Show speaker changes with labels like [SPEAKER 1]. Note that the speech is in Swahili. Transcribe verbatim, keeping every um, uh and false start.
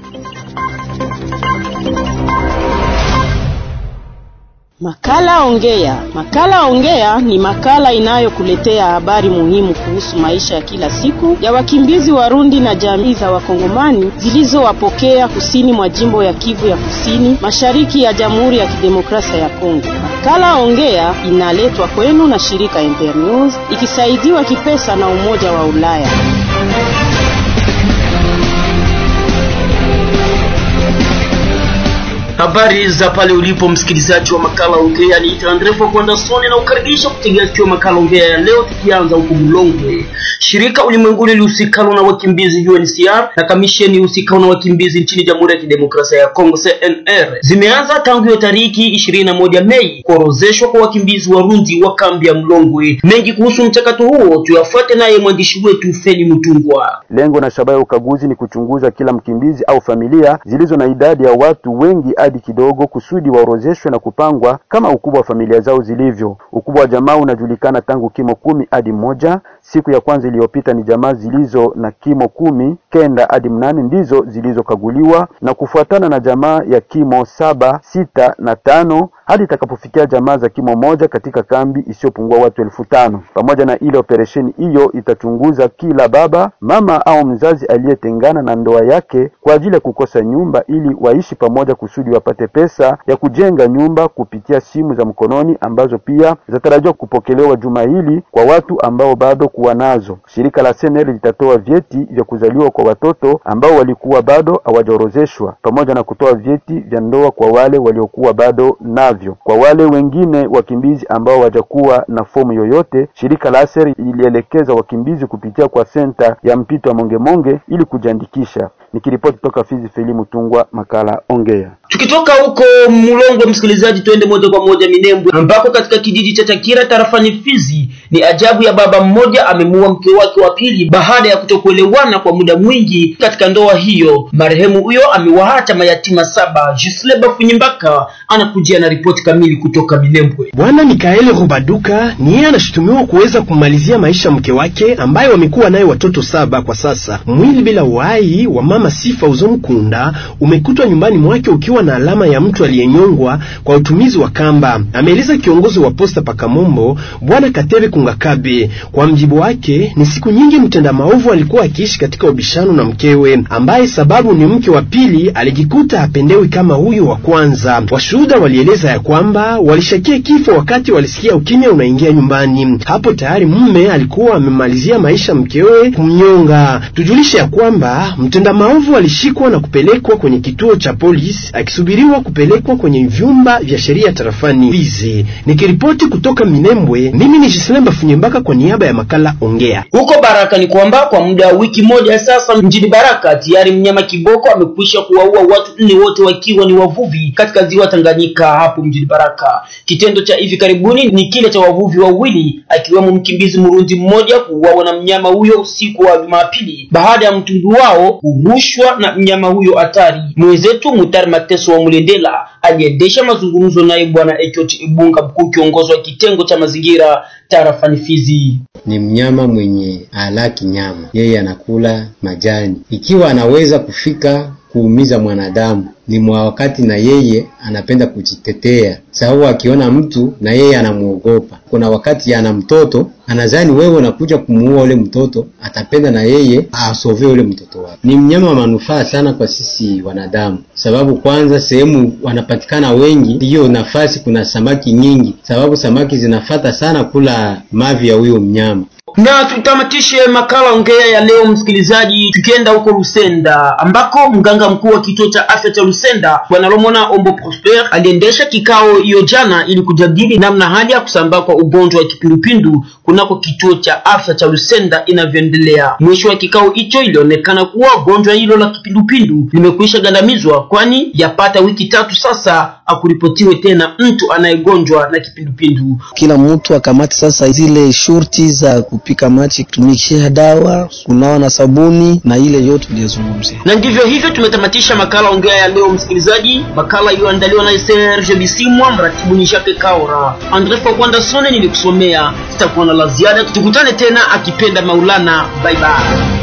[SPEAKER 1] Makala Ongea. Makala Ongea ni makala inayokuletea habari muhimu kuhusu maisha ya kila siku ya wakimbizi Warundi na jamii za Wakongomani zilizowapokea kusini mwa jimbo ya Kivu ya Kusini, mashariki ya Jamhuri ya Kidemokrasia ya Kongo. Makala Ongea inaletwa kwenu na shirika Internews ikisaidiwa kipesa na Umoja wa Ulaya.
[SPEAKER 2] Habari za pale ulipo msikilizaji wa Makala Ongea, ni Andrefo Kwandasoni na ukaribisha kutegea sikio Makala Ongea ya leo, tukianza huko Mulongwe. Shirika ulimwenguni lihusikalo na wakimbizi U N H C R na kamisheni husikalo na wakimbizi nchini Jamhuri ya Kidemokrasia ya Kongo C N R zimeanza tangu hiyo tariki ishirini na moja Mei kuorozeshwa kwa wakimbizi Warundi wa kambi ya Mulongwe. Mengi kuhusu mchakato huo tuyafuate naye mwandishi wetu Feni Mutungwa.
[SPEAKER 3] Lengo na shabaha ya ukaguzi ni kuchunguza kila mkimbizi au familia zilizo na idadi ya watu wengi hadi kidogo kusudi waorozeshwe na kupangwa kama ukubwa wa familia zao zilivyo. Ukubwa wa jamaa unajulikana tangu kimo kumi hadi moja. Siku ya kwanza iliyopita ni jamaa zilizo na kimo kumi, kenda hadi mnane ndizo zilizokaguliwa, na kufuatana na jamaa ya kimo saba, sita na tano hadi itakapofikia jamaa za kimo moja katika kambi isiyopungua watu elfu tano. Pamoja na ile operesheni hiyo itachunguza kila baba, mama au mzazi aliyetengana na ndoa yake kwa ajili ya kukosa nyumba ili waishi pamoja kusudi wapate pesa ya kujenga nyumba kupitia simu za mkononi ambazo pia zinatarajiwa kupokelewa juma hili kwa watu ambao bado kuwa nazo. Shirika la C N R litatoa vyeti vya kuzaliwa kwa watoto ambao walikuwa bado hawajaorozeshwa pamoja na kutoa vyeti vya ndoa kwa wale waliokuwa bado navyo. Kwa wale wengine wakimbizi ambao hawajakuwa na fomu yoyote, shirika la C N R ilielekeza wakimbizi kupitia kwa senta ya mpito wa Mongemonge ili kujiandikisha. Nikiripoti toka Fizi, Feli Mutungwa, Makala Ongea.
[SPEAKER 2] Tukitoka huko Mulongwe msikilizaji, tuende moja kwa moja Minembwe, ambako katika kijiji cha Takira tarafani Fizi ni ajabu ya baba mmoja amemuua mke wake wa pili baada ya kutokuelewana kwa muda mwingi katika ndoa hiyo. Marehemu huyo amewaacha mayatima saba. Jisleba Funyimbaka anakujia na ripoti kamili kutoka Minembwe.
[SPEAKER 4] Bwana Mikaeli Rubaduka ni yeye anashutumiwa kuweza kumalizia maisha mke wake ambaye wamekuwa naye watoto saba kwa sasa. Mwili bila uhai wa mama Sifa Uzomkunda umekutwa nyumbani mwake ukiwa na alama ya mtu aliyenyongwa kwa utumizi wa kamba, ameeleza kiongozi wa posta Pakamombo Bwana Katebe Kungakabe. Kwa mjibu wake, ni siku nyingi mtenda maovu alikuwa akiishi katika ubishano na mkewe ambaye sababu ni mke wa pili alijikuta hapendewi kama huyu wa kwanza. Washuhuda walieleza ya kwamba walishakia kifo wakati walisikia ukimya unaingia nyumbani. Hapo tayari mume alikuwa amemalizia maisha mkewe kumnyonga. Tujulishe ya kwamba mtenda maovu alishikwa na kupelekwa kwenye kituo cha polisi akisubiriwa kupelekwa kwenye vyumba vya sheria tarafani Fizi. Nikiripoti kutoka Minembwe, mimi ni Jislemba Funyembaka kwa niaba ya Makala Ongea.
[SPEAKER 2] Huko Baraka ni kwamba kwa muda wa wiki moja sasa mjini Baraka tayari mnyama kiboko amekwisha kuwaua watu nne, wote wakiwa ni wavuvi katika ziwa Tanganyika hapo mjini Baraka. Kitendo cha hivi karibuni ni kile cha wavuvi wawili akiwemo mkimbizi Murundi mmoja kuuawa na mnyama huyo usiku wa Jumapili baada ya mtundu wao kurushwa na mnyama huyo hatari. Mwenzetu Mutari Mateso wa Mulendela aliendesha mazungumzo naye Bwana Ekoti Ibunga, mkuu kiongozi wa kitengo cha mazingira tarafani Fizi.
[SPEAKER 5] Ni mnyama mwenye alaki nyama, yeye anakula majani. Ikiwa anaweza kufika kuumiza mwanadamu, ni mwa wakati na yeye anapenda kujitetea, sababu akiona mtu na yeye anamuogopa. Kuna wakati ana mtoto, anazani wewe unakuja kumuua ule mtoto, atapenda na yeye asove ule mtoto wake. Ni mnyama wa manufaa sana kwa sisi wanadamu, sababu kwanza sehemu wanapatikana wengi, hiyo nafasi kuna samaki nyingi, sababu samaki zinafata sana kula mavi ya huyo mnyama.
[SPEAKER 2] Na tutamatishe Makala Ongea ya leo msikilizaji, tukienda huko Lusenda ambako mganga mkuu wa kituo cha afya cha Lusenda Bwana Lomona Ombo Prosper aliendesha kikao hiyo jana ili kujadili namna hali ya kusambaa kwa ugonjwa wa kipindupindu kunako kituo cha afya cha Lusenda inavyoendelea. Mwisho wa kikao hicho ilionekana kuwa ugonjwa hilo la kipindupindu limekwisha gandamizwa, kwani yapata wiki tatu sasa akuripotiwe tena mtu anayegonjwa na kipindupindu.
[SPEAKER 6] Kila mtu akamati sasa zile shurti za kupika maji, kutumikisha dawa, kunawa na sabuni na ile yote tuliyozungumzia.
[SPEAKER 2] Na ndivyo hivyo tumetamatisha Makala Ongea ya leo msikilizaji. Makala iliyoandaliwa na Serge Bisimwa, mratibu ni Jacques Kaura. Andrefo Kwandasoni nilikusomea. Tutakuwa na la ziada, tukutane tena akipenda Maulana. Bye bye.